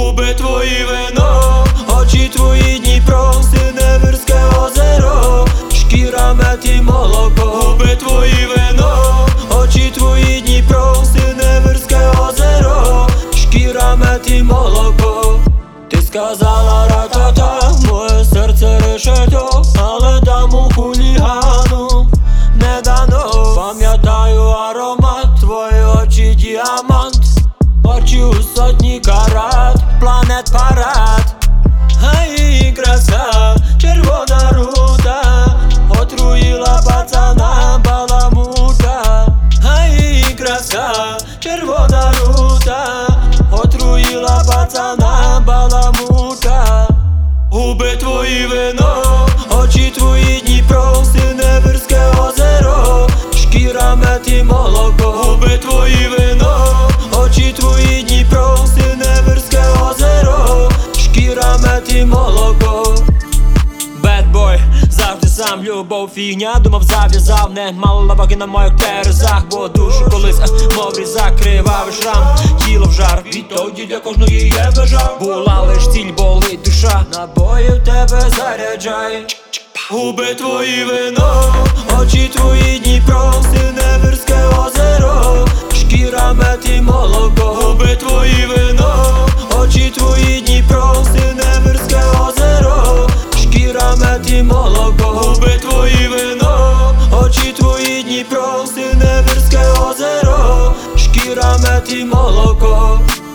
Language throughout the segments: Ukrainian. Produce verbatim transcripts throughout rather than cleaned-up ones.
Губи твої вино, очі твої Дніпро, Синевирське озеро, шкіра мед і молоко. Губи твої вино, очі твої Дніпро, Синевирське озеро, шкіра мед і молоко. Ти сказала ра-та-та, моє серце решето, але даму хулігану не дано. Пам'ятаю аромат, твої очі діамант, очі у сотні карат, планет парад. А її краса, червона рута, отруїла пацана баламута. А її краса, червона рута, отруїла пацана баламута. Губи твої вино, очі твої Дніпро, Синевирське озеро, шкіра мед і молоко. Губи твої вино, очі твої Дніпро, Синевирське озеро, шкіра мед і молоко. Бедбой, завжди сам, любов фігня, думав зав'язав, не мало лаваги на моїх терезах, бо душу колись, а, мов різак, кривавий шрам, тіло в жар, відтоді для кожної є межа. Була лиш ціль, болить душа, набоїв тебе заряджай. Губи твої вино, очі твої Дніпро, Синевирське озеро, шкіра мед і молоко. Губи твої вино, очі твої Дніпро, Синевирське озеро, шкіра мед і молоко. Губи твої вино, очі твої Дніпро, Синевирське озеро, шкіра мед і молоко.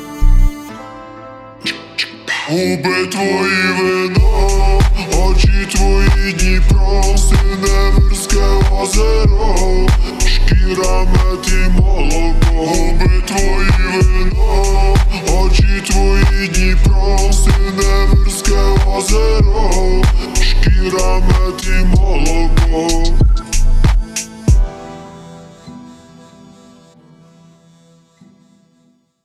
Губи твої вино, очі твої Дніпро, Синевирське озеро, шкіра мед і молоко. Губи твої вино, очі твої Дніпро, Синевирське озеро, шкіра мед і молоко.